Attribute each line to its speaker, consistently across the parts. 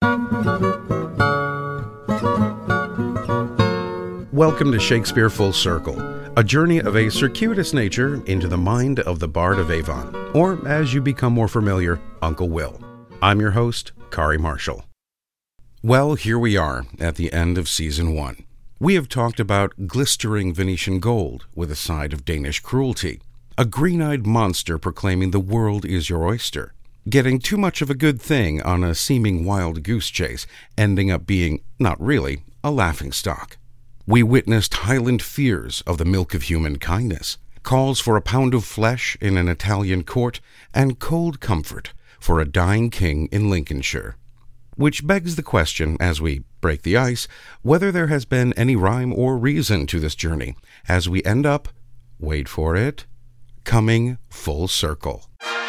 Speaker 1: Welcome to Shakespeare Full Circle, a journey of a circuitous nature into the mind of the Bard of Avon, or as you become more familiar, Uncle Will. I'm your host, Kari Marshall. Well, here we are at the end of Season 1. We have talked about glistering Venetian gold with a side of Danish cruelty, a green-eyed monster proclaiming the world is your oyster, getting too much of a good thing on a seeming wild goose chase, ending up being, not really, a laughingstock. We witnessed Highland fears of the milk of human kindness, calls for a pound of flesh in an Italian court, and cold comfort for a dying king in Lincolnshire. Which begs the question, as we break the ice, whether there has been any rhyme or reason to this journey, as we end up, wait for it, coming full circle.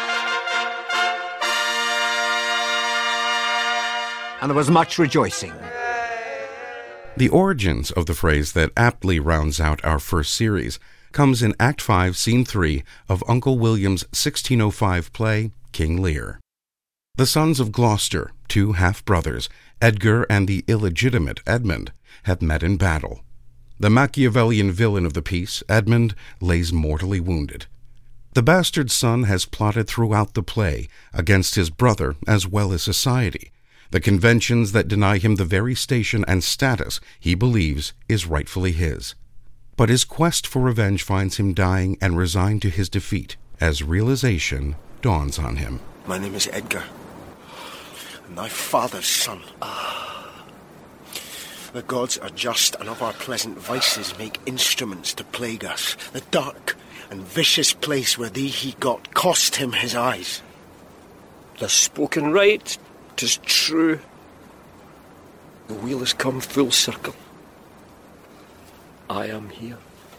Speaker 2: And there was much rejoicing.
Speaker 1: The origins of the phrase that aptly rounds out our first series comes in Act 5, Scene 3 of Uncle William's 1605 play, King Lear. The sons of Gloucester, two half-brothers, Edgar and the illegitimate Edmund, have met in battle. The Machiavellian villain of the piece, Edmund, lays mortally wounded. The bastard son has plotted throughout the play against his brother as well as society, the conventions that deny him the very station and status he believes is rightfully his. But his quest for revenge finds him dying and resigned to his defeat as realization dawns on him.
Speaker 3: My name is Edgar, and thy father's son. The gods are just, and of our pleasant vices make instruments to plague us. The dark and vicious place where thee he got cost him his eyes.
Speaker 4: The spoken right, 'tis true. The wheel has come full circle. I am here.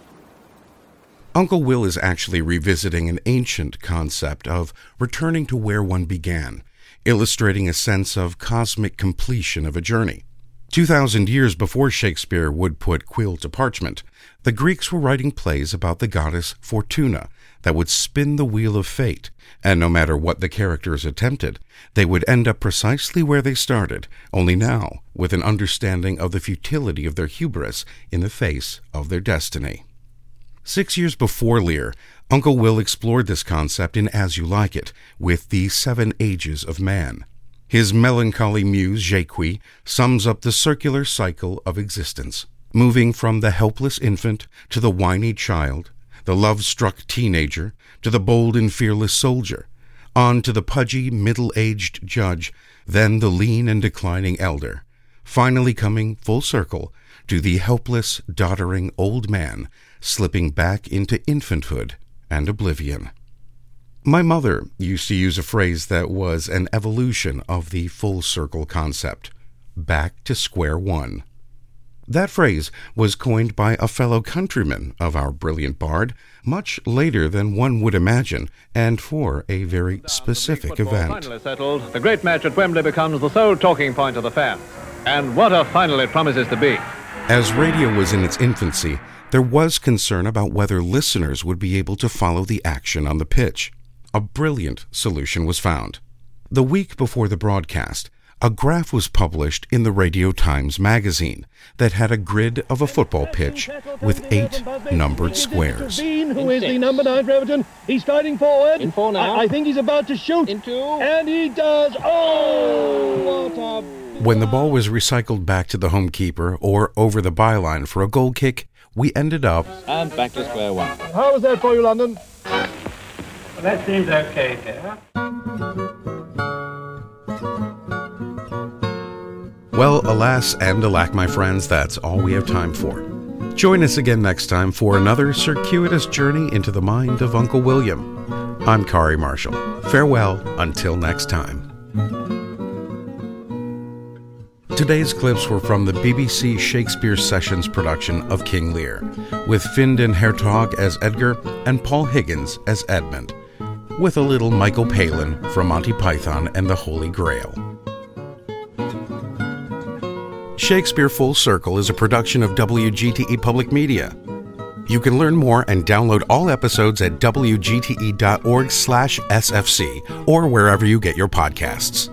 Speaker 1: Uncle Will is actually revisiting an ancient concept of returning to where one began, illustrating a sense of cosmic completion of a journey. 2,000 years before Shakespeare would put quill to parchment, the Greeks were writing plays about the goddess Fortuna that would spin the wheel of fate, and no matter what the characters attempted, they would end up precisely where they started, only now with an understanding of the futility of their hubris in the face of their destiny. 6 years before Lear, Uncle Will explored this concept in As You Like It, with the 7 Ages of Man. His melancholy muse, Jacques, sums up the circular cycle of existence, moving from the helpless infant to the whiny child, the love-struck teenager to the bold and fearless soldier, on to the pudgy, middle-aged judge, then the lean and declining elder, finally coming full circle to the helpless, doddering old man, slipping back into infanthood and oblivion. My mother used to use a phrase that was an evolution of the full circle concept, back to square one. That phrase was coined by a fellow countryman of our brilliant bard much later than one would imagine, and for a very specific event.
Speaker 5: Finally settled, the great match at Wembley becomes the sole talking point of the fair. And what a final it promises to be.
Speaker 1: As radio was in its infancy, there was concern about whether listeners would be able to follow the action on the pitch. A brilliant solution was found. The week before the broadcast, a graph was published in the Radio Times magazine that had a grid of a football pitch with 8 numbered squares.
Speaker 6: Who is the number 9 for Everton? He's striding forward.
Speaker 5: In 4 now.
Speaker 6: I think he's about to shoot.
Speaker 5: In 2.
Speaker 6: And he does. Oh, what a...
Speaker 1: When the ball was recycled back to the home keeper or over the byline for a goal kick, we ended up...
Speaker 5: And back to square one.
Speaker 6: How was that for you, London?
Speaker 7: Well, that seems okay, dear.
Speaker 1: Well, alas and alack, my friends, that's all we have time for. Join us again next time for another circuitous journey into the mind of Uncle William. I'm Kari Marshall. Farewell until next time. Today's clips were from the BBC Shakespeare Sessions production of King Lear, with Findan Hertog as Edgar and Paul Higgins as Edmund, with a little Michael Palin from Monty Python and the Holy Grail. Shakespeare Full Circle is a production of WGTE Public Media. You can learn more and download all episodes at wgte.org/sfc or wherever you get your podcasts.